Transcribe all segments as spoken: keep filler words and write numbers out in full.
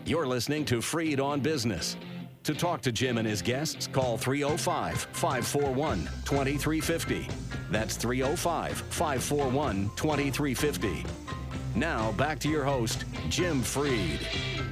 You're listening to Freed on Business. To talk to Jim and his guests, call three oh five, five four one, two three five oh. That's three oh five, five four one, two three five oh. Now, back to your host, Jim Freed.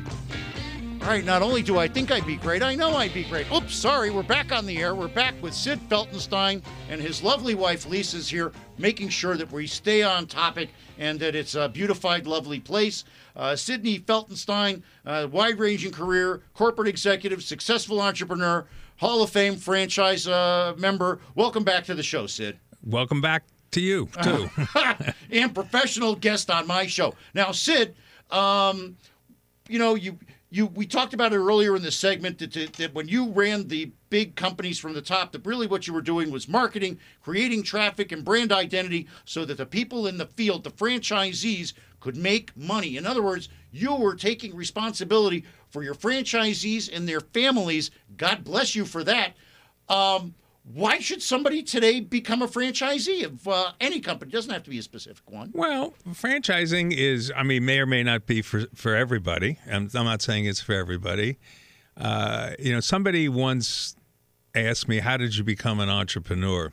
All right, not only do I think I'd be great, I know I'd be great. Oops, sorry, we're back on the air. We're back with Sid Feltenstein, and his lovely wife, Lisa's here, making sure that we stay on topic and that it's a beautified, lovely place. Uh, Sidney Feltenstein, uh, wide-ranging career, corporate executive, successful entrepreneur, Hall of Fame franchise uh, member. Welcome back to the show, Sid. Welcome back to you, too. And professional guest on my show. Now, Sid, um, you know, you... You, we talked about it earlier in the segment that, that, that when you ran the big companies from the top, that really what you were doing was marketing, creating traffic and brand identity so that the people in the field, the franchisees, could make money. In other words, you were taking responsibility for your franchisees and their families. God bless you for that. Um, why should somebody today become a franchisee of uh, any company? It doesn't have to be a specific one. Well, franchising is, I mean, may or may not be for, for everybody. I'm, I'm not saying it's for everybody. Uh, you know, somebody once asked me, how did you become an entrepreneur?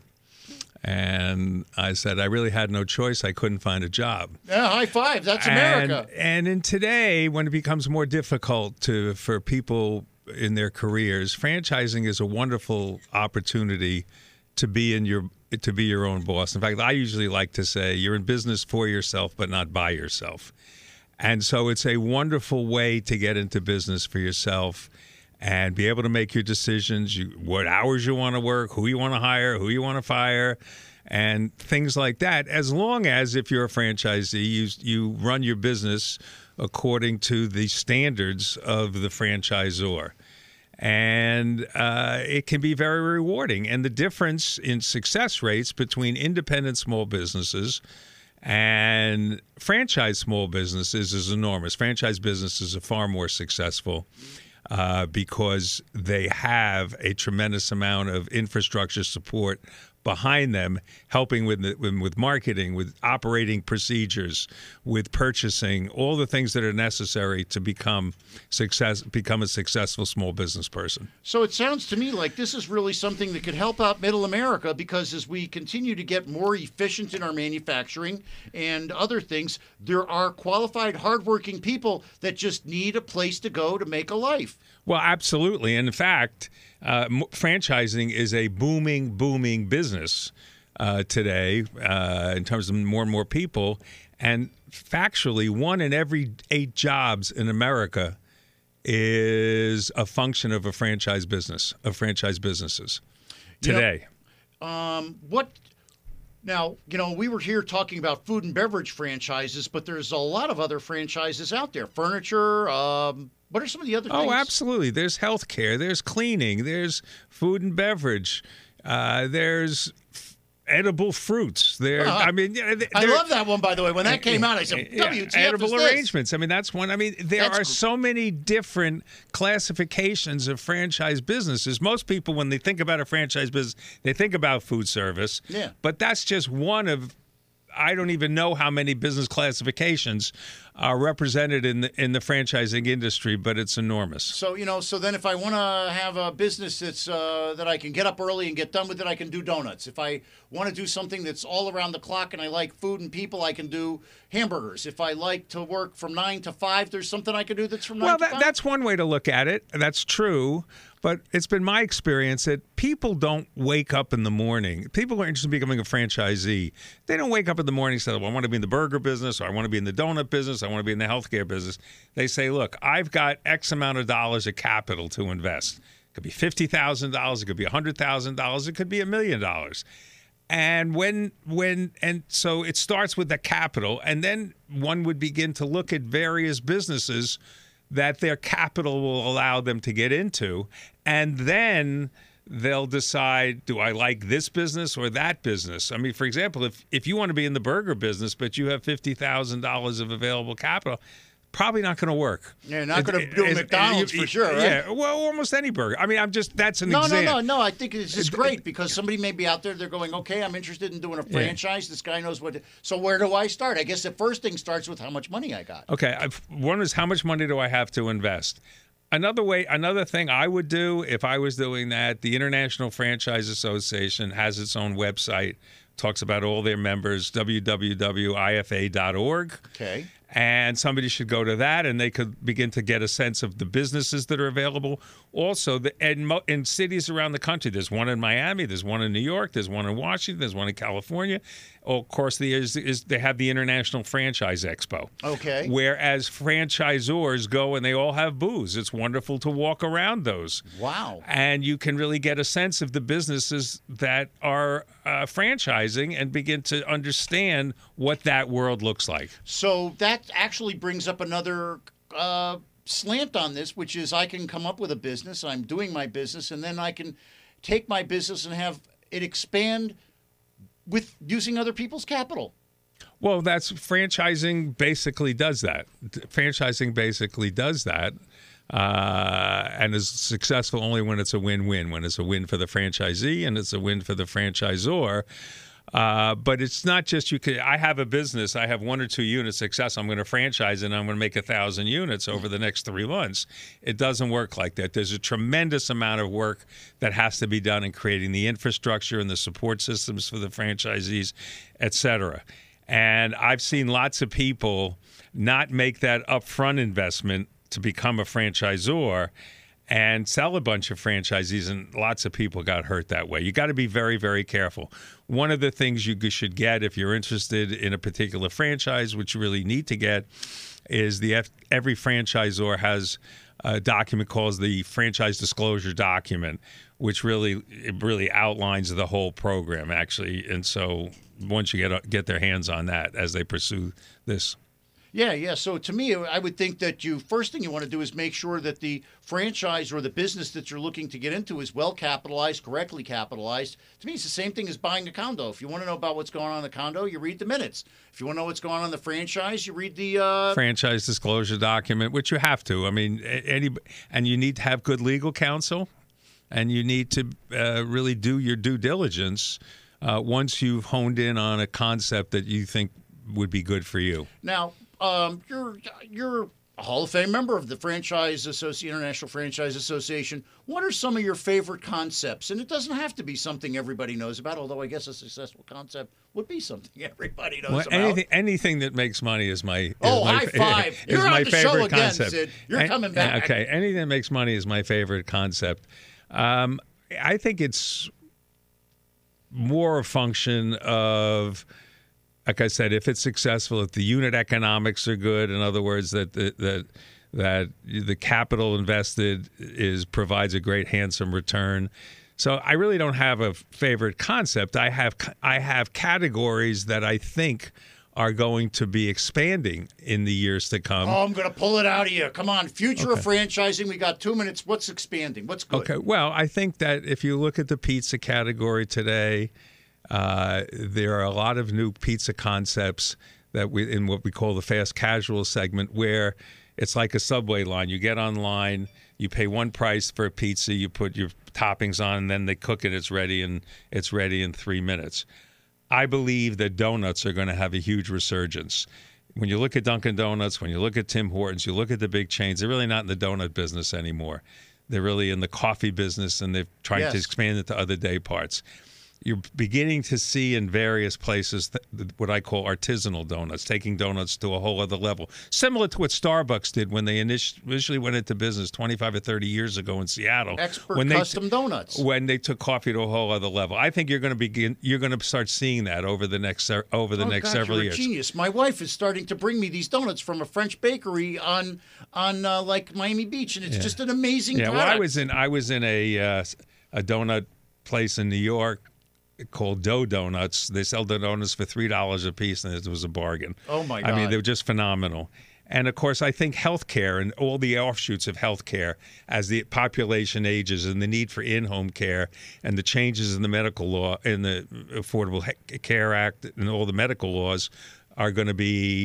And I said, I really had no choice. I couldn't find a job. Yeah, high five. That's America. And, and in today, when it becomes more difficult to for people in their careers, franchising is a wonderful opportunity to be in your to be your own boss. In fact, I usually like to say you're in business for yourself, but not by yourself. And so it's a wonderful way to get into business for yourself and be able to make your decisions, you, what hours you want to work, who you want to hire, who you want to fire, and things like that. As long as, if you're a franchisee, you you run your business according to the standards of the franchisor. And uh, it can be very rewarding. And the difference in success rates between independent small businesses and franchise small businesses is enormous. Franchise businesses are far more successful uh, because they have a tremendous amount of infrastructure support behind them, helping with the, with marketing, with operating procedures, with purchasing, all the things that are necessary to become success, become a successful small business person. So it sounds to me like this is really something that could help out Middle America, because as we continue to get more efficient in our manufacturing and other things, there are qualified, hardworking people that just need a place to go to make a life. Well, absolutely. In fact, uh, m- franchising is a booming, booming business uh, today uh, in terms of more and more people. And factually, one in every eight jobs in America is a function of a franchise business, of franchise businesses today. You know, um, what... Now, you know, we were here talking about food and beverage franchises, but there's a lot of other franchises out there. Furniture, um, what are some of the other things? Oh, absolutely. There's healthcare, there's cleaning, there's food and beverage, uh, there's f- edible fruits. There, uh, I mean, I love that one, by the way. When that came out, I said, yeah, W T F edible is this? arrangements. I mean, that's one. I mean, there That's are cool. so many different classifications of franchise businesses. Most people, when they think about a franchise business, they think about food service. Yeah. But that's just one of, I don't even know how many business classifications are represented in the in the franchising industry, but it's enormous. So, you know, so then if I want to have a business that's uh, that I can get up early and get done with it, I can do donuts. If I want to do something that's all around the clock and I like food and people, I can do hamburgers. If I like to work from nine to five, there's something I can do that's from nine well, to that, five. that's one way to look at it. That's true. But it's been my experience that people don't wake up in the morning. People are interested in becoming a franchisee. They don't wake up in the morning and say, well, I want to be in the burger business, or I want to be in the donut business, I want to be in the healthcare business. They say, look, I've got X amount of dollars of capital to invest. It could be fifty thousand dollars, it could be one hundred thousand dollars, it could be a million dollars. And when, when, and so it starts with the capital, and then one would begin to look at various businesses that their capital will allow them to get into. And then they'll decide, do I like this business or that business? I mean, for example, if, if you want to be in the burger business, but you have fifty thousand dollars of available capital, probably not going to work. You're not going to It- do it- McDonald's it- for sure, right? Yeah, well, almost any burger. I mean, I'm just that's an No, no, example. no, no. I think it's just great because somebody may be out there. They're going, okay, I'm interested in doing a franchise. This guy knows what. To, so where do I start? I guess the first thing starts with how much money I got. Okay, I've, one is how much money do I have to invest? Another way, another thing I would do if I was doing that, the International Franchise Association has its own website, talks about all their members, w w w dot i f a dot org. Okay. And somebody should go to that, and they could begin to get a sense of the businesses that are available. Also, the, in, mo- in cities around the country, there's one in Miami, there's one in New York, there's one in Washington, there's one in California. Oh, of course, the, is, is they have the International Franchise Expo. Okay. Whereas franchisors go and they all have booths. It's wonderful to walk around those. Wow. And you can really get a sense of the businesses that are uh, franchising and begin to understand what that world looks like. So that actually brings up another uh, slant on this, which is I can come up with a business. I'm doing my business, and then I can take my business and have it expand with using other people's capital. Well, that's franchising basically does that. Franchising basically does that. Uh, and is successful only when it's a win-win, when it's a win for the franchisee and it's a win for the franchisor. Uh, but it's not just you could. I have a business. I have one or two units success. I'm going to franchise and I'm going to make a thousand units over the next three months. It doesn't work like that. There's a tremendous amount of work that has to be done in creating the infrastructure and the support systems for the franchisees, et cetera. And I've seen lots of people not make that upfront investment to become a franchisor and sell a bunch of franchisees, and lots of people got hurt that way. You got to be very, very careful. One of the things you should get if you're interested in a particular franchise, which you really need to get, is the F- every franchisor has a document called the franchise disclosure document, which really it really outlines the whole program, actually. And so once you get get their hands on that as they pursue this. Yeah, yeah. So to me, I would think that you first thing you want to do is make sure that the franchise or the business that you're looking to get into is well capitalized, correctly capitalized. To me, it's the same thing as buying a condo. If you want to know about what's going on in the condo, you read the minutes. If you want to know what's going on in the franchise, you read the uh... franchise disclosure document, which you have to. I mean, any and you need to have good legal counsel, and you need to uh, really do your due diligence uh, once you've honed in on a concept that you think would be good for you. Now. Um, you're you're a Hall of Fame member of the Franchise Association, International Franchise Association. What are some of your favorite concepts? And it doesn't have to be something everybody knows about, although I guess a successful concept would be something everybody knows well, about. Anything, anything that makes money is my is oh my, high five! Is You're my on the favorite show again, concept. Sid. You're and, coming back. Okay, anything that makes money is my favorite concept. Um, I think it's more a function of. Like I said, if it's successful, if the unit economics are good, in other words, that the, that that the capital invested is provides a great handsome return. So I really don't have a favorite concept. I have I have categories that I think are going to be expanding in the years to come. Oh, I'm going to pull it out of you. Come on, future okay. of franchising. We got two minutes. What's expanding? What's good? Okay. Well, I think that if you look at the pizza category today. Uh, there are a lot of new pizza concepts that we in what we call the fast casual segment, where it's like a subway line. You get online, you pay one price for a pizza, you put your toppings on, and then they cook it. It's ready, and it's ready in three minutes. I believe that donuts are going to have a huge resurgence. When you look at Dunkin' Donuts, when you look at Tim Hortons, you look at the big chains. They're really not in the donut business anymore. They're really in the coffee business, and they're trying yes. to expand it to other day parts. You're beginning to see in various places th- what I call artisanal donuts, taking donuts to a whole other level, similar to what Starbucks did when they initially went into business twenty-five or thirty years ago in Seattle. Expert when custom t- donuts. When they took coffee to a whole other level. I think you're going to begin. You're going to start seeing that over the next over the oh, next God, several you're years. A genius. My wife is starting to bring me these donuts from a French bakery on on uh, like Miami Beach, and it's yeah. just an amazing. Yeah, product. well, I was in I was in a uh, a donut place in New York called Dough Donuts. They sell the donuts for three dollars a piece, and it was a bargain. Oh my God! I mean, they were just phenomenal. And of course, I think healthcare and all the offshoots of healthcare, as the population ages and the need for in-home care and the changes in the medical law, in the Affordable Care Act, and all the medical laws, are going to be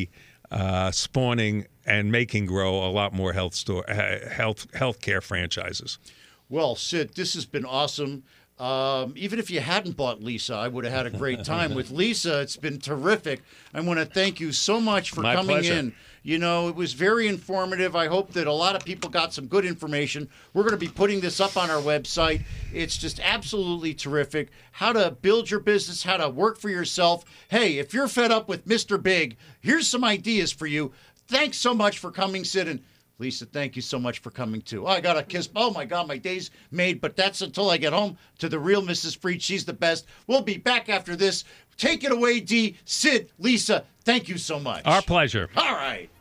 uh, spawning and making grow a lot more health store uh, health healthcare franchises. Well, Sid, this has been awesome. Um, even if you hadn't bought Lisa, I would have had a great time with Lisa. It's been terrific. I want to thank you so much for My coming pleasure. in. You know, it was very informative. I hope that a lot of people got some good information. We're going to be putting this up on our website. It's just absolutely terrific. How to build your business, how to work for yourself. Hey, if you're fed up with Mister Big, here's some ideas for you. Thanks so much for coming, Sid. And Lisa, thank you so much for coming, too. Oh, I got a kiss. Oh, my God, my day's made. But that's until I get home to the real Missus Freed. She's the best. We'll be back after this. Take it away, D. Sid, Lisa, thank you so much. Our pleasure. All right.